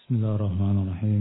بسم الله الرحمن الرحيم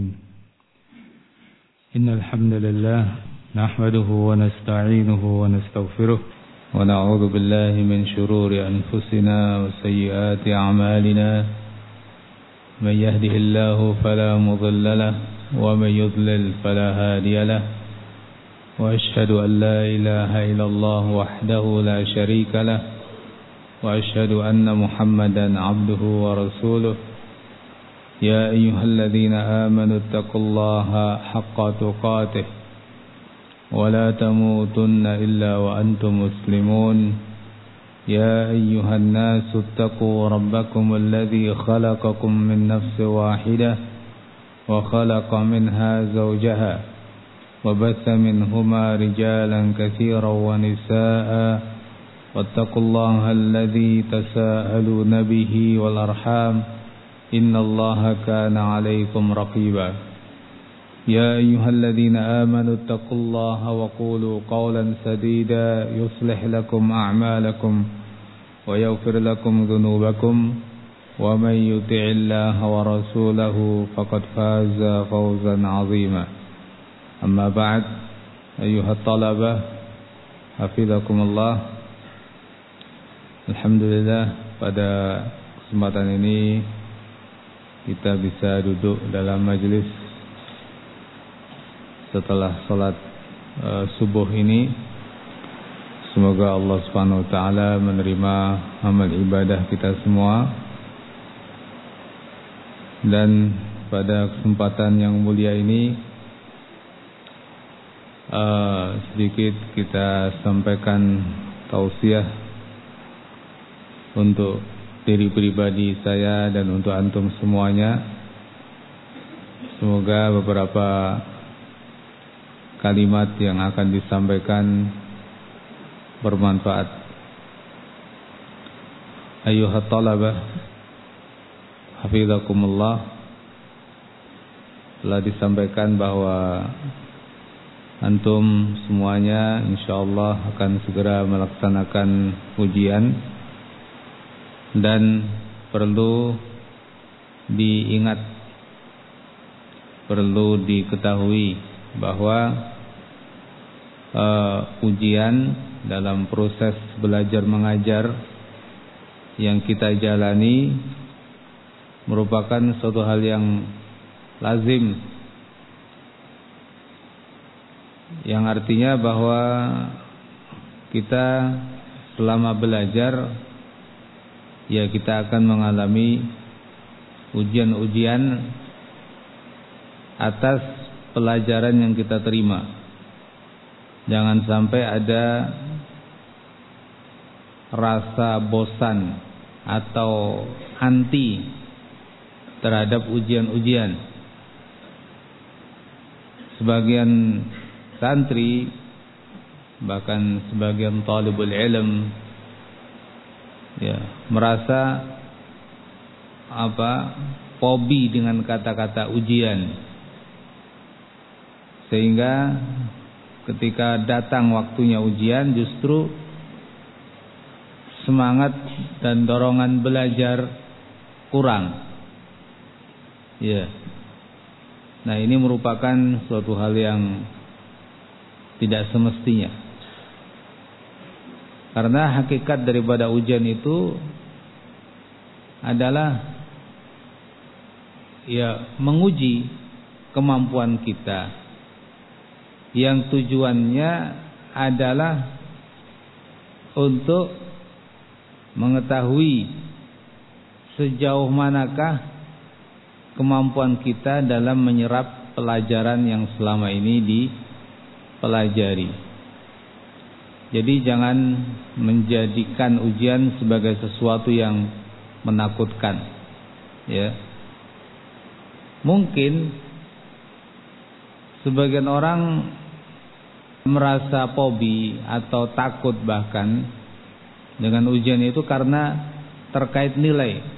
إن الحمد لله نحمده ونستعينه ونستغفره ونعوذ بالله من شرور أنفسنا وسيئات أعمالنا من يهده الله فلا مضل له ومن يضلل فلا هادي له وأشهد أن لا إله إلا الله وحده لا شريك له وأشهد أن محمدا عبده ورسوله يا أيها الذين آمنوا اتقوا الله حق تقاته ولا تموتن إلا وأنتم مسلمون يا أيها الناس اتقوا ربكم الذي خلقكم من نفس واحدة وخلق منها زوجها وبث منهما رجالا كثيرا ونساء واتقوا الله الذي تساءلون به والأرحام إن الله كان عليكم رقيبا يا أيها الذين آمنوا اتقوا الله وقولوا قولا سديدا يصلح لكم أعمالكم ويغفر لكم ذنوبكم ومن يطع الله ورسوله فقد فاز فوزا عظيما أما بعد أيها الطلبة حفظكم الله. Alhamdulillah, pada kesempatan ini kita bisa duduk dalam majelis setelah salat subuh ini. Semoga Allah Subhanahu wa taala menerima amal ibadah kita semua. Dan pada kesempatan yang mulia ini sedikit kita sampaikan tausiah untuk diri pribadi saya dan untuk antum semuanya. Semoga beberapa kalimat yang akan disampaikan bermanfaat. Ayyuhat talabah hafizakumullah, telah disampaikan bahwa antum semuanya insyaallah akan segera melaksanakan ujian. Dan perlu diingat, perlu diketahui bahwa ujian dalam proses belajar mengajar yang kita jalani merupakan suatu hal yang lazim, yang artinya bahwa kita selama belajar ya kita akan mengalami ujian-ujian atas pelajaran yang kita terima. Jangan sampai ada rasa bosan atau anti terhadap ujian-ujian. Sebagian santri, bahkan sebagian talibul ilm ya merasa fobi dengan kata-kata ujian, sehingga ketika datang waktunya ujian justru semangat dan dorongan belajar kurang. Ya. Nah, ini merupakan suatu hal yang tidak semestinya. Karena hakikat daripada ujian itu adalah ya menguji kemampuan kita, yang tujuannya adalah untuk mengetahui sejauh manakah kemampuan kita dalam menyerap pelajaran yang selama ini dipelajari. Jadi jangan menjadikan ujian sebagai sesuatu yang menakutkan. Ya. Mungkin sebagian orang merasa fobi atau takut bahkan dengan ujian itu karena terkait nilai.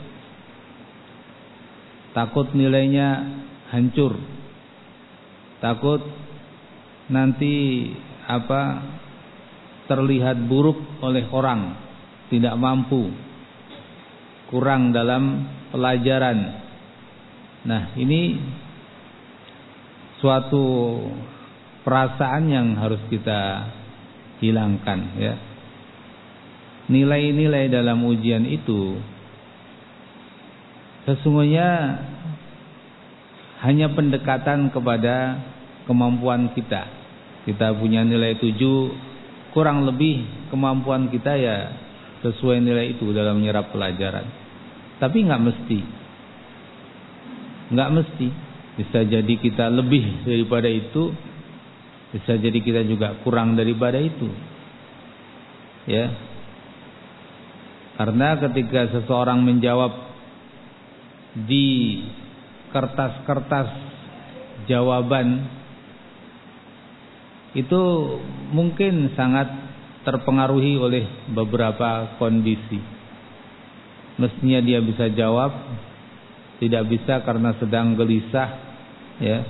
Takut nilainya hancur. Takut nanti terlihat buruk oleh orang, tidak mampu, kurang dalam pelajaran. Nah, ini suatu perasaan yang harus kita hilangkan, ya. Nilai-nilai dalam ujian itu sesungguhnya hanya pendekatan kepada kemampuan kita. Kita punya nilai 7, kurang lebih kemampuan kita ya sesuai nilai itu dalam menyerap pelajaran. Tapi nggak mesti. Bisa jadi kita lebih daripada itu, bisa jadi kita juga kurang daripada itu, ya. Karena ketika seseorang menjawab di kertas-kertas jawaban itu mungkin sangat terpengaruhi oleh beberapa kondisi. Mestinya dia bisa jawab, tidak bisa karena sedang gelisah, ya.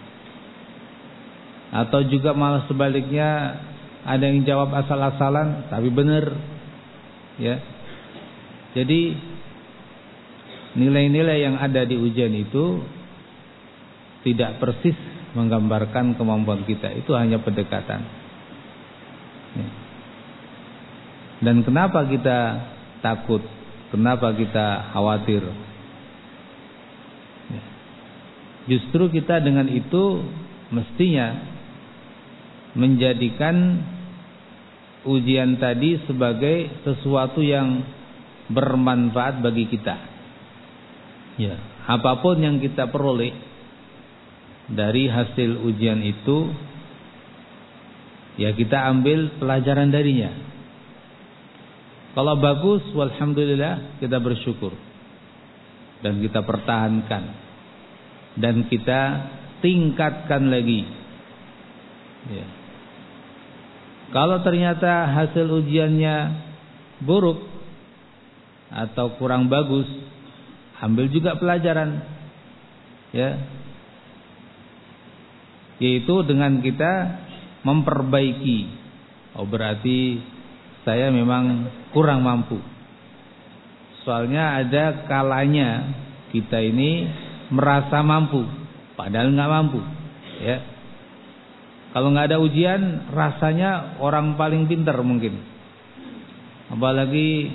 Atau juga malah sebaliknya, ada yang jawab asal-asalan tapi benar, ya. Jadi nilai-nilai yang ada di ujian itu tidak persis menggambarkan kemampuan kita. Itu hanya pendekatan, ya. Dan kenapa kita takut? Kenapa kita khawatir? Ya. Justru kita dengan itu mestinya menjadikan ujian tadi sebagai sesuatu yang bermanfaat bagi kita. Ya, apapun yang kita peroleh dari hasil ujian itu, ya kita ambil pelajaran darinya. Kalau bagus, walhamdulillah, kita bersyukur dan kita pertahankan dan kita tingkatkan lagi. Ya. Kalau ternyata hasil ujiannya buruk atau kurang bagus, ambil juga pelajaran, ya. Yaitu dengan kita memperbaiki. Oh, berarti saya memang kurang mampu. Soalnya ada kalanya kita ini merasa mampu, padahal nggak mampu, ya. Kalau nggak ada ujian, rasanya orang paling pintar mungkin. Apalagi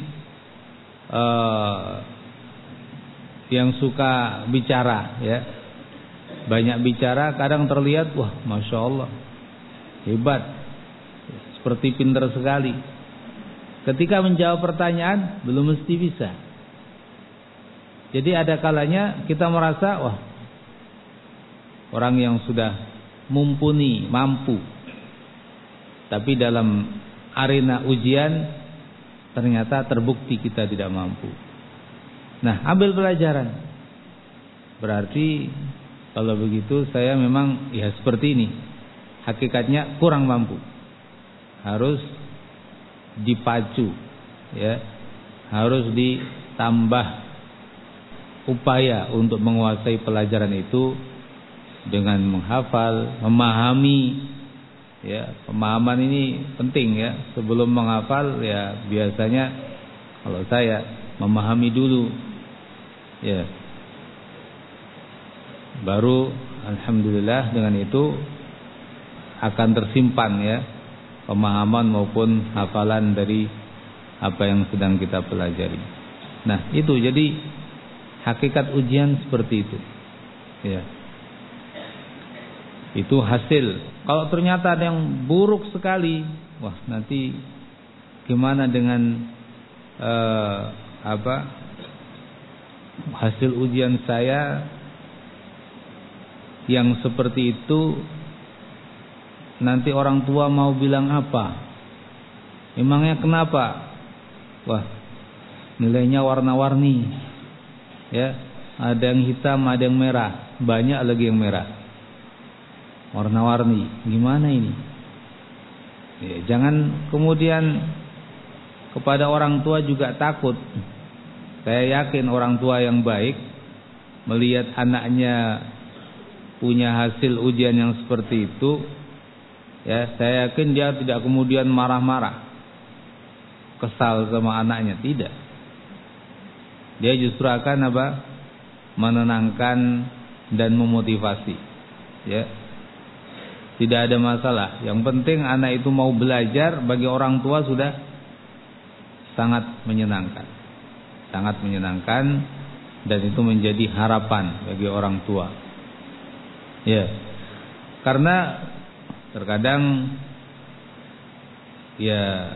yang suka bicara, ya. Banyak bicara, kadang terlihat, wah, masya Allah, hebat, seperti pintar sekali. Ketika menjawab pertanyaan, belum mesti bisa. Jadi ada kalanya kita merasa, wah, orang yang sudah mumpuni, mampu. Tapi dalam arena ujian ternyata terbukti kita tidak mampu. Nah, ambil pelajaran. Berarti kalau begitu saya memang ya seperti ini. Hakikatnya kurang mampu. Harus dipacu, ya. Harus ditambah upaya untuk menguasai pelajaran itu dengan menghafal, memahami. Ya, pemahaman ini penting, ya. Sebelum menghafal, ya biasanya kalau saya memahami dulu, ya. Baru alhamdulillah dengan itu akan tersimpan, ya, pemahaman maupun hafalan dari apa yang sedang kita pelajari. Nah, itu jadi hakikat ujian seperti itu, ya. Itu hasil. Kalau ternyata ada yang buruk sekali, wah, nanti gimana dengan hasil ujian saya yang seperti itu? Nanti orang tua mau bilang apa? Emangnya kenapa? Wah, nilainya warna-warni, ya. Ada yang hitam, ada yang merah, banyak lagi yang merah, warna-warni. Gimana ini? Ya, jangan kemudian kepada orang tua juga takut. Saya yakin orang tua yang baik melihat anaknya punya hasil ujian yang seperti itu, ya, saya yakin dia tidak kemudian marah-marah, kesal sama anaknya, tidak. Dia justru akan menenangkan dan memotivasi. Ya. Tidak ada masalah. Yang penting anak itu mau belajar, bagi orang tua sudah sangat menyenangkan. Sangat menyenangkan, dan itu menjadi harapan bagi orang tua. Ya. Karena terkadang ya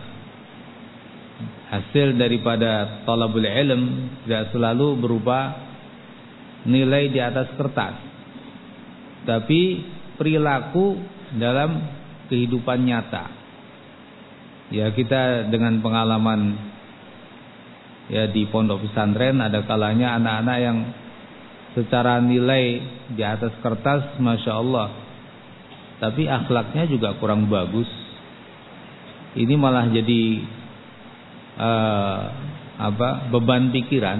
hasil daripada talabul ilm tidak selalu berupa nilai di atas kertas, tapi perilaku dalam kehidupan nyata. Ya, kita dengan pengalaman ya di pondok pesantren, ada kalanya anak-anak yang secara nilai di atas kertas Masya Allah, tapi akhlaknya juga kurang bagus. Ini malah jadi beban pikiran.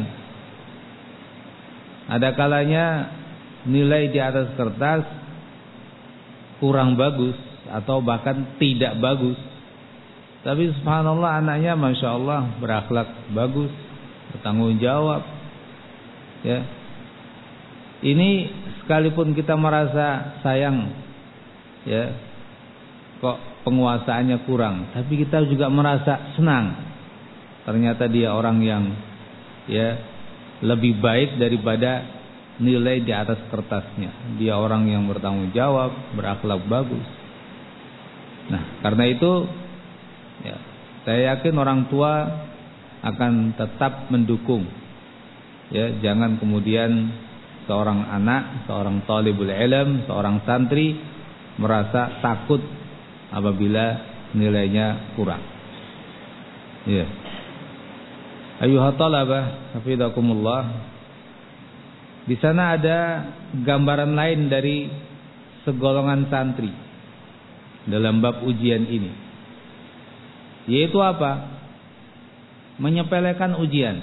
Ada kalanya nilai di atas kertas kurang bagus atau bahkan tidak bagus, tapi subhanallah anaknya Masya Allah berakhlak bagus, bertanggung jawab. Ya, ini sekalipun kita merasa sayang, ya, kok penguasaannya kurang, tapi kita juga merasa senang. Ternyata dia orang yang ya lebih baik daripada nilai di atas kertasnya. Dia orang yang bertanggung jawab, berakhlak bagus. Nah, karena itu ya, saya yakin orang tua akan tetap mendukung. Ya, jangan kemudian seorang anak, seorang talibul ilm, seorang santri merasa takut apabila nilainya kurang. Ya. Ayuha talabah, hafizakumullah. Di sana ada gambaran lain dari segolongan santri dalam bab ujian ini. Yaitu apa? Menyepelekan ujian.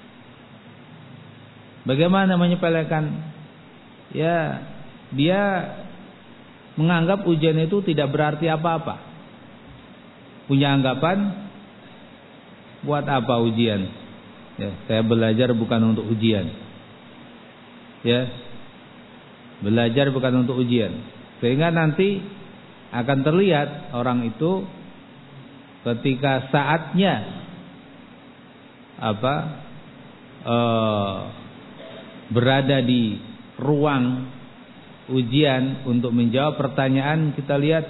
Bagaimana menyepelekan? Ya, dia menganggap ujian itu tidak berarti apa-apa. Punya anggapan, buat apa ujian? Ya, saya belajar bukan untuk ujian. Ya, belajar bukan untuk ujian. Sehingga nanti akan terlihat orang itu ketika saatnya berada di ruang ujian untuk menjawab pertanyaan, kita lihat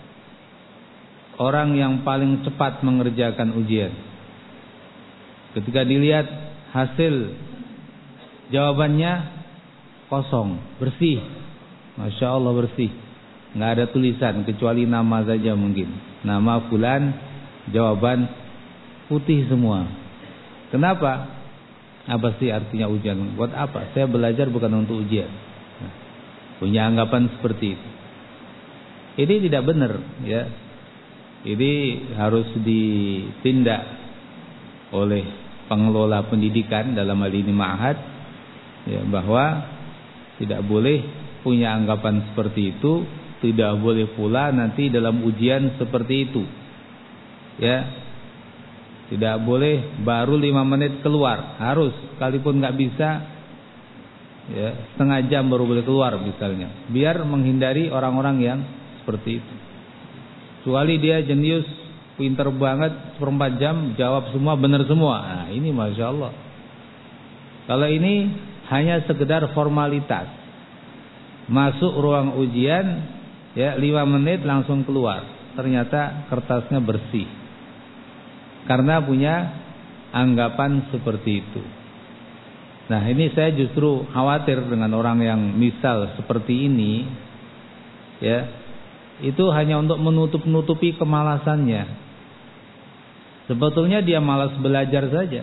orang yang paling cepat mengerjakan ujian. Ketika dilihat hasil jawabannya kosong, bersih, Masya Allah bersih, nggak ada tulisan kecuali nama saja mungkin, nama fulan, jawaban putih semua. Kenapa? Apa sih artinya ujian? Buat apa? Saya belajar bukan untuk ujian. Nah, punya anggapan seperti itu. Ini tidak benar, ya. Ini harus ditindak oleh pengelola pendidikan, dalam hal ini ma'had, ya, bahwa tidak boleh punya anggapan seperti itu. Tidak boleh pula nanti dalam ujian seperti itu, ya. Tidak boleh baru 5 menit keluar, harus sekalipun nggak bisa, ya, setengah jam baru boleh keluar misalnya, biar menghindari orang-orang yang seperti itu. Kecuali dia jenius, pinter banget, 1/4 jam jawab semua benar semua. Nah, ini Masya Allah. Kalau ini hanya sekedar formalitas, masuk ruang ujian, ya, 5 menit langsung keluar, ternyata kertasnya bersih, karena punya anggapan seperti itu. Nah, ini saya justru khawatir dengan orang yang misal seperti ini, ya, itu hanya untuk menutup-nutupi kemalasannya. Sebetulnya dia malas belajar saja.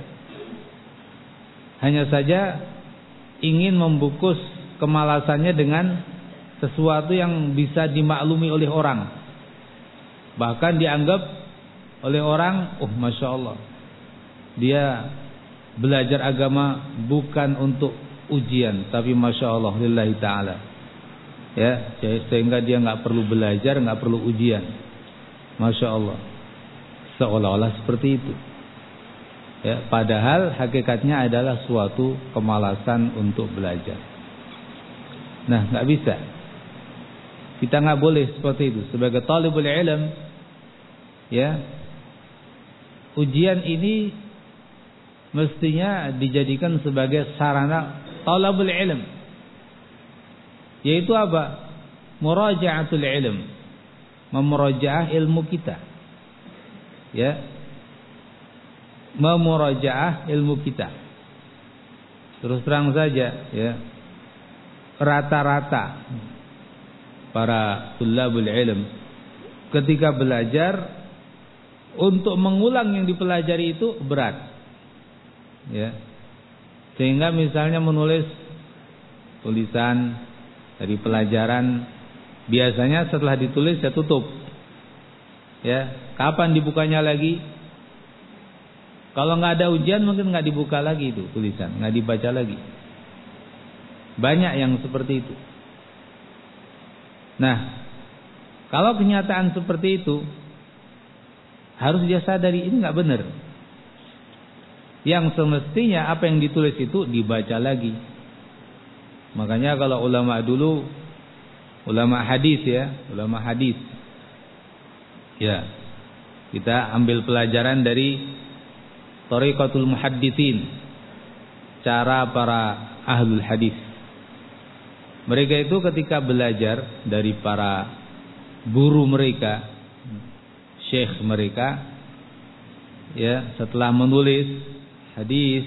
Hanya saja ingin membungkus kemalasannya dengan sesuatu yang bisa dimaklumi oleh orang. Bahkan dianggap oleh orang, oh Masya Allah, dia belajar agama bukan untuk ujian, tapi Masya Allah lillahi ta'ala, ya, sehingga dia nggak perlu belajar, nggak perlu ujian. Masya Allah, seolah-olah seperti itu. Ya, padahal hakikatnya adalah suatu kemalasan untuk belajar. Nah, nggak bisa. Kita nggak boleh seperti itu. Sebagai talibul ilm, ya, ujian ini mestinya dijadikan sebagai sarana talabul ilm. Yaitu apa? Muraja'atul ilm. Memurajaah ilmu kita. Ya. Memurajaah ilmu kita. Terus terang saja, ya, rata-rata para tulabul ilm ketika belajar untuk mengulang yang dipelajari itu berat, ya, sehingga misalnya menulis tulisan dari pelajaran, biasanya setelah ditulis ya tutup, ya, kapan dibukanya lagi? Kalau nggak ada ujian mungkin nggak dibuka lagi itu tulisan, nggak dibaca lagi. Banyak yang seperti itu. Nah, kalau kenyataan seperti itu harus dia sadari ini nggak benar. Yang semestinya apa yang ditulis itu dibaca lagi. Makanya kalau ulama dulu, ulama hadis ya, ulama hadis, ya, kita ambil pelajaran dari Thariqatul Muhadditsin, cara para ahlul hadis. Mereka itu ketika belajar dari para guru mereka, syekh mereka, ya, setelah menulis hadis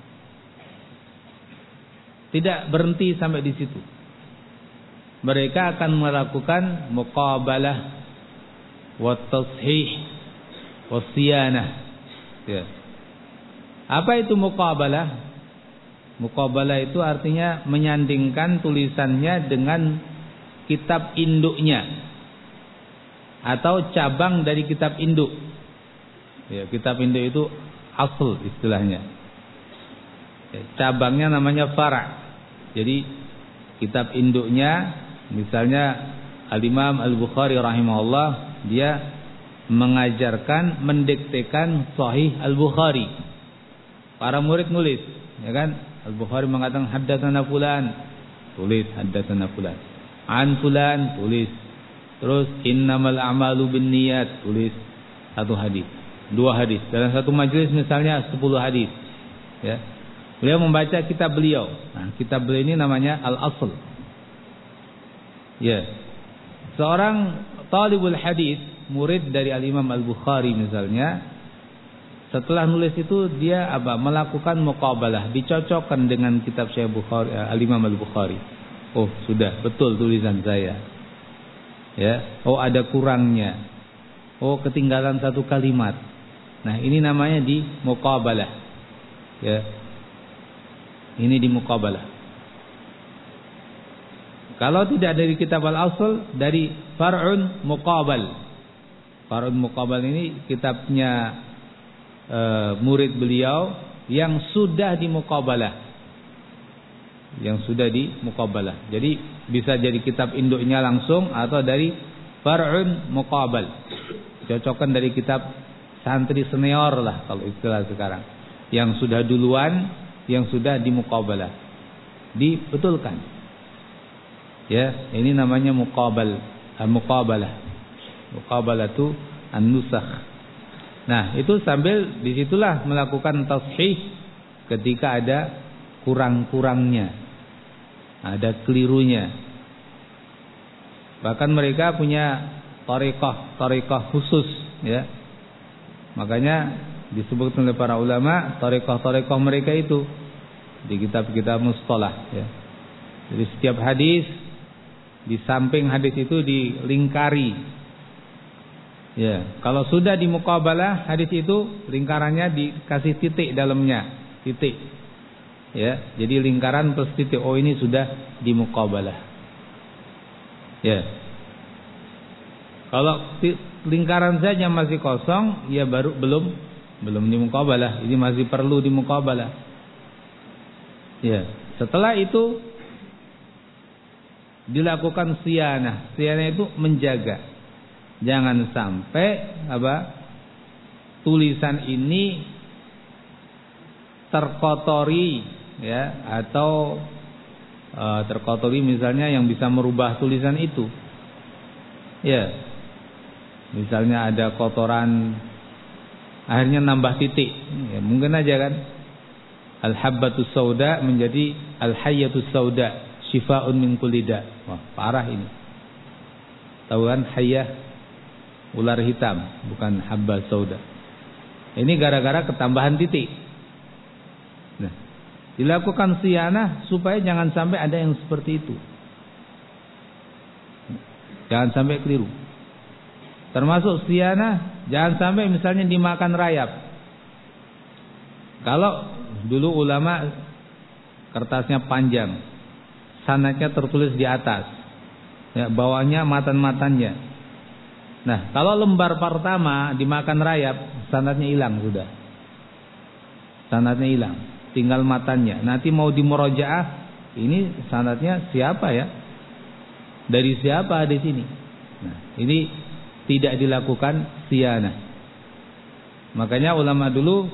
tidak berhenti sampai di situ. Mereka akan melakukan muqabalah wa tashih wa siyanah. Ya. Apa itu muqabalah? Muqabalah itu artinya menyandingkan tulisannya dengan kitab induknya atau cabang dari kitab induk. Ya, kitab induk itu asal istilahnya. Ya, cabangnya namanya fara'. Jadi kitab induknya, misalnya Al-Imam Al-Bukhari rahimahullah, dia mengajarkan, mendiktekan Sahih Al-Bukhari. Para murid nulis, ya kan? Al-Bukhari mengatakan haddatsana fulan, tulis haddatsana fulan. An fulan, tulis. Terus innamal a'malu binniyat, tulis satu hadis, dua hadis. Dalam satu majelis misalnya 10 hadis. Ya. Beliau membaca kitab beliau. Nah, kitab beliau ini namanya Al-Asl. Ya. Seorang talibul hadis, murid dari Al-Imam Al-Bukhari misalnya, setelah nulis itu dia apa? Melakukan muqabalah, dicocokkan dengan kitab Syekh Bukhari, Al-Imam Al-Bukhari. Oh, sudah betul tulisan saya. Ya, oh ada kurangnya. Oh, ketinggalan satu kalimat. Nah, ini namanya di muqabalah. Ya. Ini di muqabalah. Kalau tidak dari kitab Al-Asl, dari Far'un Muqabal. Far'un Muqabal ini kitabnya murid beliau yang sudah dimuqabalah, jadi bisa jadi kitab induknya langsung atau dari far'un muqabal, cocokkan dari kitab santri senior lah kalau istilah sekarang, yang sudah duluan, yang sudah dimuqabalah, dibetulkan. Ya, ini namanya muqabalah. Muqabalah itu an-nusakh. Nah, itu sambil disitulah melakukan tashih ketika ada kurang-kurangnya, ada kelirunya. Bahkan mereka punya thariqah khusus, ya. Makanya disebut oleh para ulama thariqah mereka itu di kitab-kitab mustalah, ya. Jadi setiap hadis, di samping hadis itu dilingkari. Ya, kalau sudah di muqabalah hadis itu lingkarannya dikasih titik dalamnya, titik. Ya, jadi lingkaran plus titik. Oh, ini sudah di muqabalah. Ya. Kalau lingkaran saja masih kosong, ya belum di muqabalah. Ini masih perlu di muqabalah. Ya, setelah itu dilakukan siyanah. Siyanah itu menjaga. Jangan sampai tulisan ini terkotori ya, atau terkotori misalnya yang bisa merubah tulisan itu. Ya. Misalnya ada kotoran akhirnya nambah titik. Ya, mungkin aja kan. Al-habbatus sauda menjadi al-hayyatus sauda, syifa'un min kulli da. Wah, parah ini. Tahu kan hayyah ular hitam, bukan habba sauda. Ini gara-gara ketambahan titik. Nah, dilakukan siyanah supaya jangan sampai ada yang seperti itu. Jangan sampai keliru. Termasuk siyanah, jangan sampai misalnya dimakan rayap. Kalau dulu ulama kertasnya panjang, sanadnya tertulis di atas, ya, bawahnya matan-matannya. Nah, kalau lembar pertama dimakan rayap, sanadnya hilang sudah. Sanadnya hilang, tinggal matannya. Nanti mau dimurojaah, ini sanadnya siapa ya? Dari siapa di sini? Nah, ini tidak dilakukan siyanah. Makanya ulama dulu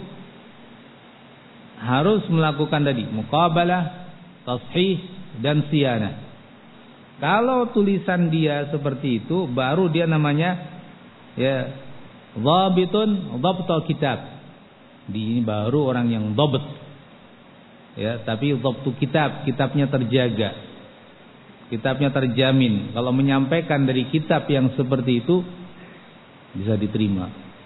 harus melakukan tadi muqabalah, tashih dan siyanah. Kalau tulisan dia seperti itu, baru dia namanya ya dhabitun dhabtul kitab. Ini baru orang yang dhabt. Ya, tapi dhabtu kitab, kitabnya terjaga. Kitabnya terjamin. Kalau menyampaikan dari kitab yang seperti itu bisa diterima.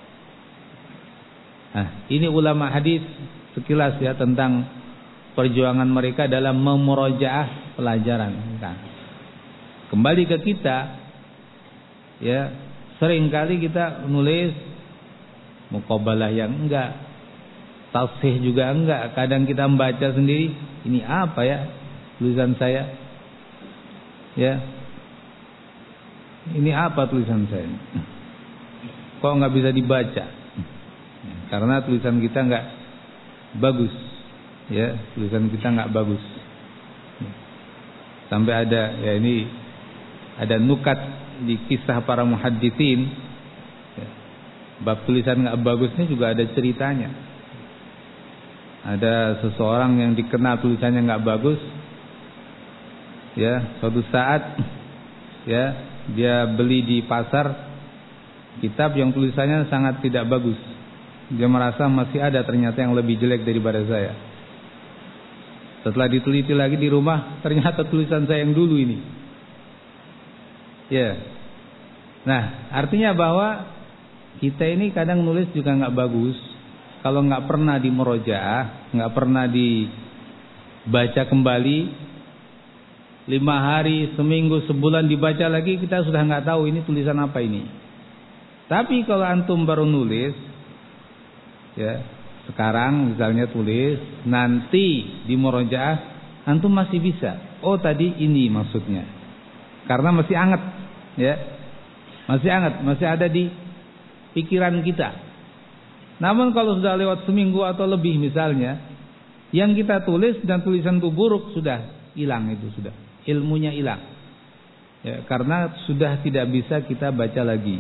Nah, ini ulama hadis sekilas ya tentang perjuangan mereka dalam memurojaah pelajaran. Nah, kembali ke kita, ya seringkali kita nulis muqabalah yang enggak, tashih juga enggak. Kadang kita membaca sendiri, ini apa ya tulisan saya? Ya, ini apa tulisan saya? Kok enggak bisa dibaca? Karena tulisan kita enggak bagus, ya tulisan kita nggak bagus. Sampai ada ya ini ada nukat di kisah para muhadditsin, ya, bab tulisan nggak bagusnya juga ada ceritanya. Ada seseorang yang dikenal tulisannya nggak bagus, ya suatu saat ya dia beli di pasar kitab yang tulisannya sangat tidak bagus. Dia merasa masih ada ternyata yang lebih jelek daripada saya. Setelah diteliti lagi di rumah, ternyata tulisan saya yang dulu ini. Ya. Nah, artinya bahwa kita ini kadang nulis juga nggak bagus. Kalau nggak pernah dimurojaah, nggak pernah dibaca kembali, 5 hari, seminggu, sebulan dibaca lagi, kita sudah nggak tahu ini tulisan apa ini. Tapi kalau antum baru nulis, ya, sekarang misalnya tulis, nanti di murojaah antum masih bisa. Oh, tadi ini maksudnya. Karena masih hangat, ya. Masih hangat, masih ada di pikiran kita. Namun kalau sudah lewat seminggu atau lebih misalnya, yang kita tulis dan tulisan itu buruk, sudah hilang itu sudah. Ilmunya hilang. Ya, karena sudah tidak bisa kita baca lagi.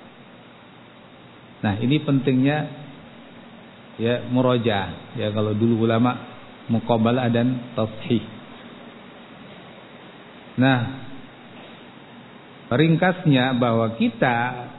Nah, ini pentingnya ya murojaah, ya kalau dulu ulama muqabalah dan tashih. Nah, ringkasnya bahwa kita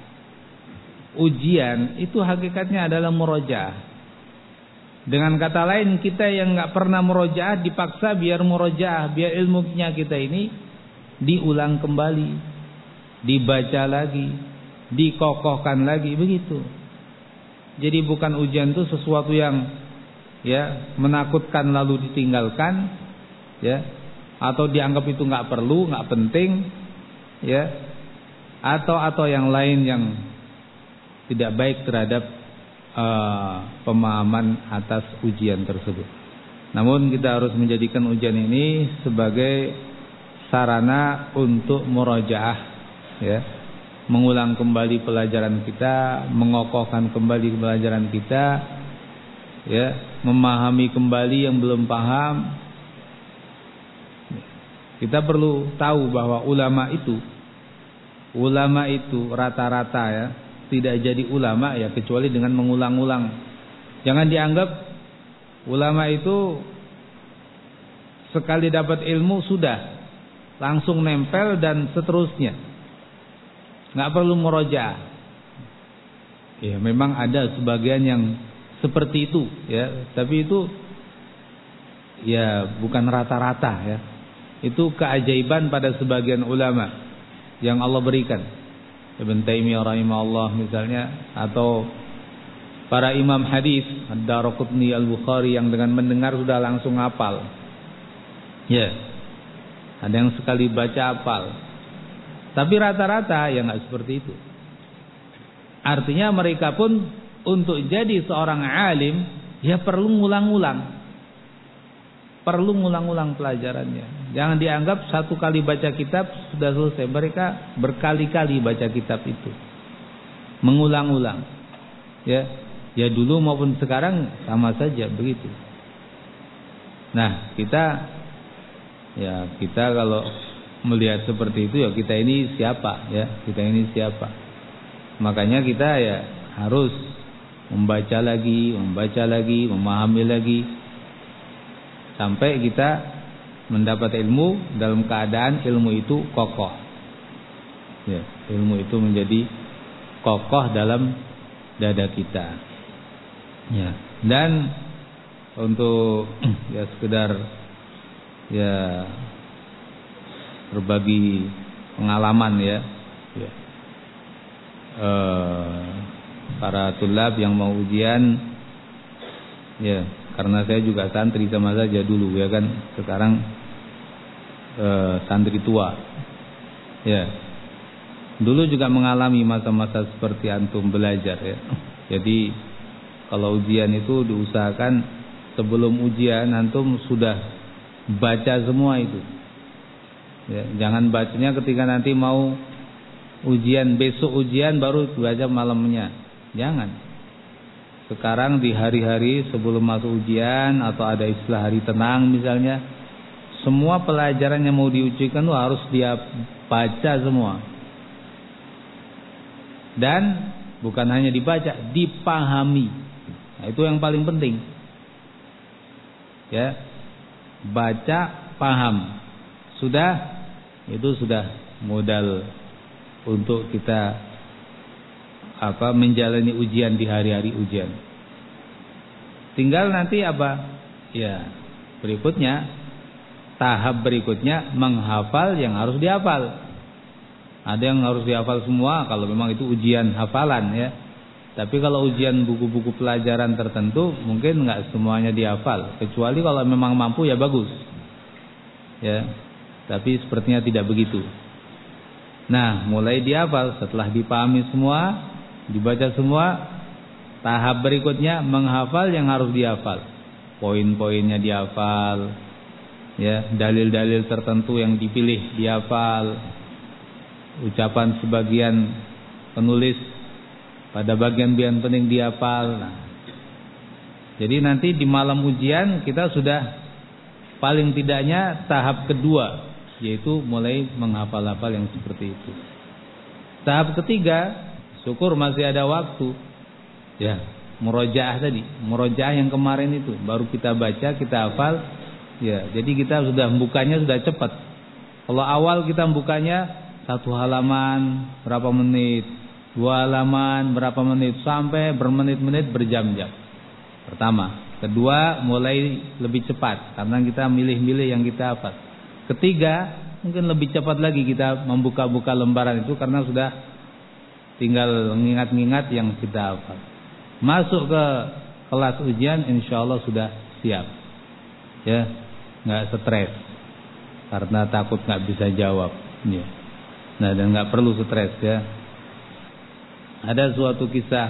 ujian itu hakikatnya adalah murojaah. Dengan kata lain, kita yang nggak pernah murojaah dipaksa biar murojaah, biar ilmunya kita ini diulang kembali, dibaca lagi, dikokohkan lagi, begitu. Jadi bukan ujian itu sesuatu yang ya menakutkan lalu ditinggalkan, ya, atau dianggap itu nggak perlu, nggak penting, ya, atau yang lain yang tidak baik terhadap pemahaman atas ujian tersebut. Namun kita harus menjadikan ujian ini sebagai sarana untuk murojaah, ya. Mengulang kembali pelajaran kita, mengokohkan kembali pelajaran kita, ya, memahami kembali yang belum paham. Kita perlu tahu bahwa ulama itu rata-rata ya tidak jadi ulama ya kecuali dengan mengulang-ulang. Jangan dianggap Ulama itu sekali dapat ilmu sudah langsung nempel dan seterusnya, nggak perlu murojaah. Ya memang ada sebagian yang seperti itu ya, tapi itu ya bukan rata-rata ya. Itu keajaiban pada sebagian ulama yang Allah berikan. Ibn Taimiyah rahimahullah misalnya, atau para imam hadis, Ad-Daraqutni, Al-Bukhari, yang dengan mendengar sudah langsung hafal. Ya. Ada yang sekali baca hafal. Tapi rata-rata ya enggak seperti itu. Artinya mereka pun untuk jadi seorang alim ya perlu ngulang-ngulang. Perlu ngulang-ulang pelajarannya. Jangan dianggap satu kali baca kitab sudah selesai. Mereka berkali-kali baca kitab itu, mengulang-ulang. Ya dulu maupun sekarang sama saja begitu. Nah kita kalau melihat seperti itu ya kita ini siapa ya? Kita ini siapa? Makanya kita ya harus membaca lagi, memahami lagi, sampai kita mendapat ilmu dalam keadaan ilmu itu kokoh. Ya, ilmu itu menjadi kokoh dalam dada kita. Ya, dan untuk ya sekedar ya berbagi pengalaman ya. Para tulab yang mau ujian ya, karena saya juga santri sama saja dulu ya kan, sekarang santri tua ya, dulu juga mengalami masa-masa seperti antum belajar ya. Jadi kalau ujian itu diusahakan sebelum ujian antum sudah baca semua itu ya, jangan bacanya ketika nanti mau ujian, besok ujian baru baca malamnya, jangan. Sekarang di hari-hari sebelum masuk ujian, atau ada istilah hari tenang misalnya, semua pelajaran yang mau diujikan itu harus dia baca semua. Dan bukan hanya dibaca, dipahami. Nah, itu yang paling penting. Ya, baca, paham. Itu sudah modal untuk kita menjalani ujian di hari-hari ujian. Tinggal nanti ya berikutnya, tahap berikutnya menghafal yang harus dihafal. Ada yang harus dihafal semua kalau memang itu ujian hafalan ya. Tapi kalau ujian buku-buku pelajaran tertentu mungkin nggak semuanya dihafal, kecuali kalau memang mampu ya bagus ya. Tapi sepertinya tidak begitu. Nah, mulai dihafal, setelah dipahami semua, dibaca semua, tahap berikutnya menghafal yang harus dihafal. Poin-poinnya dihafal, ya, dalil-dalil tertentu yang dipilih dihafal, ucapan sebagian penulis pada bagian-bagian penting dihafal. Nah, jadi nanti di malam ujian kita sudah paling tidaknya tahap kedua, yaitu mulai menghafal-hafal yang seperti itu. Tahap ketiga, syukur masih ada waktu. Ya, murojaah tadi, murojaah yang kemarin itu baru kita baca, kita hafal. Ya, jadi kita sudah membukanya sudah cepat. Kalau awal kita membukanya satu halaman berapa menit, dua halaman berapa menit, sampai bermenit-menit, berjam-jam. Pertama, kedua mulai lebih cepat karena kita milih-milih yang kita hafal. Ketiga, mungkin lebih cepat lagi kita membuka-buka lembaran itu karena sudah tinggal mengingat-ingat yang kita hafal. Masuk ke kelas ujian insyaallah sudah siap. Ya, enggak stres karena takut enggak bisa jawab, ya. Nah, dan enggak perlu stres ya. Ada suatu kisah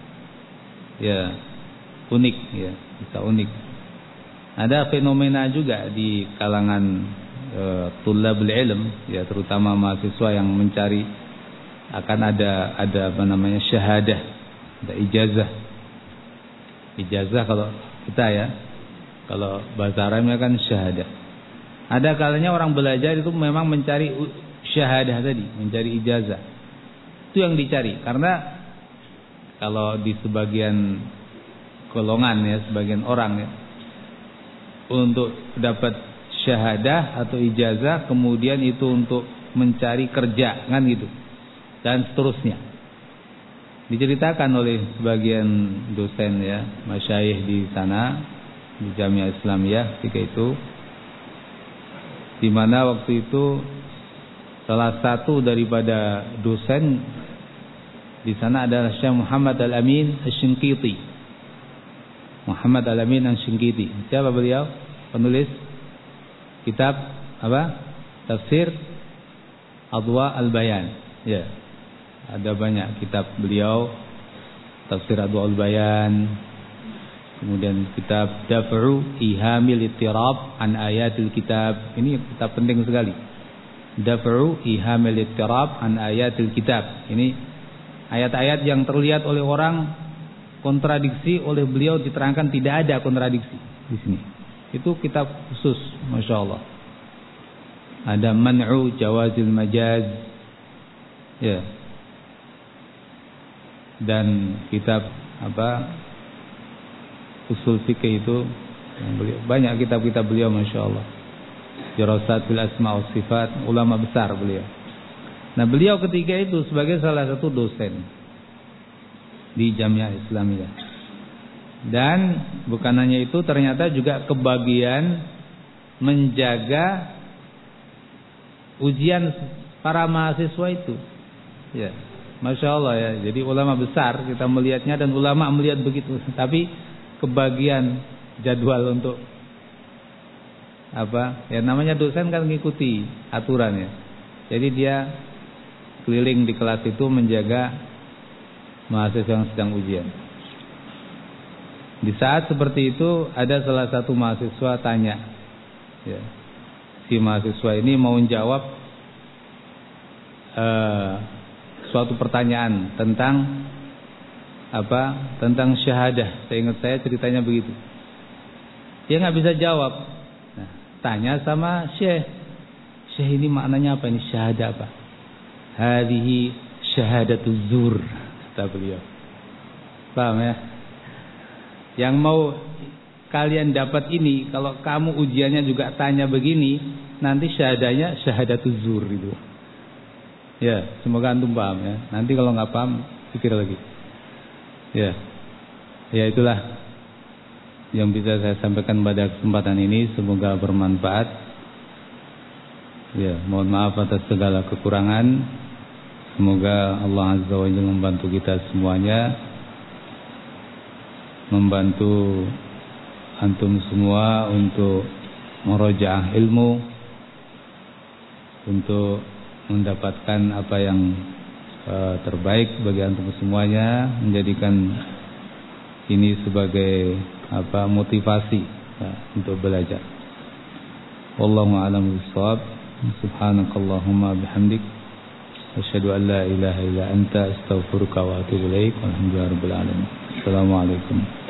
ya unik ya, kisah unik. Ada fenomena juga di kalangan tulabul ilm ya, terutama mahasiswa yang mencari akan ada syahadah, ada ijazah. Ijazah kalau kita ya, kalau bahasa Arabnya kan syahadah. Ada kalanya orang belajar itu memang mencari syahadah tadi, mencari ijazah. Itu yang dicari, karena kalau di sebagian golongan ya, sebagian orang ya, untuk dapat syahadah atau ijazah, kemudian itu untuk mencari kerja, kan gitu, dan seterusnya. Diceritakan oleh sebagian dosen ya, masyayikh di sana di Jamiah Islamiyah ketika itu, di mana waktu itu salah satu daripada dosen di sana adalah Syekh Muhammad Al-Amin Asy-Shinqiti. Muhammad Al-Amin Asy-Shinqiti. Siapa beliau? Penulis kitab apa? Tafsir Adwa Al-Bayan. Ya. Ada banyak kitab beliau, Tafsir Adwa Al-Bayan, kemudian kitab Daf'u Ihamil Ittirab an Ayatil Kitab. Ini kitab penting sekali. Daf'u Ihamil Ittirab an Ayatil Kitab. Ini ayat-ayat yang terlihat oleh orang kontradiksi, oleh beliau diterangkan tidak ada kontradiksi di sini. Itu kitab khusus, Masya Allah. Ada Man'u Jawazil Majaz, ya. Dan kitab apa, Usul Fikih itu beliau, banyak kitab-kitab beliau, Masya Allah. Dirasat bil Asma wa Sifat, ulama besar beliau. Nah, beliau ketika itu sebagai salah satu dosen di Jamiah Islamiyah. Dan bukan hanya itu, ternyata juga kebagian menjaga ujian para mahasiswa itu. Ya, Masya Allah ya. Jadi ulama besar kita melihatnya, dan ulama melihat begitu. Tapi kebagian jadwal untuk apa? Ya namanya dosen kan mengikuti aturannya. Jadi dia keliling di kelas itu menjaga mahasiswa yang sedang ujian. Di saat seperti itu ada salah satu mahasiswa tanya, ya, si mahasiswa ini mau menjawab suatu pertanyaan tentang apa? Tentang syahadah. Saya ingat saya ceritanya begitu. Dia nggak bisa jawab. Nah, tanya sama Syekh. Syekh, ini maknanya apa ini syahadah apa? Hadhihi syahadatuz zur, kata beliau. Paham ya? Yang mau kalian dapat ini, kalau kamu ujiannya juga tanya begini, nanti syahadahnya syahadatuz zur itu. Ya, semoga antum paham ya. Nanti kalau nggak paham, pikir lagi. Ya, ya itulah yang bisa saya sampaikan pada kesempatan ini. Semoga bermanfaat. Ya, mohon maaf atas segala kekurangan. Semoga Allah Azza wa Jalla membantu kita semuanya, membantu antum semua untuk merajaah ilmu, untuk mendapatkan apa yang terbaik bagi antum semuanya, menjadikan ini sebagai apa, motivasi untuk belajar. Wallahu a'lam bishawab. Subhanakallahumma bihamdik, asyhadu an la ilaha illa anta, astaghfiruka wa atubu ilaik. Walhamdulillahirabbil alamin. Assalamualaikum.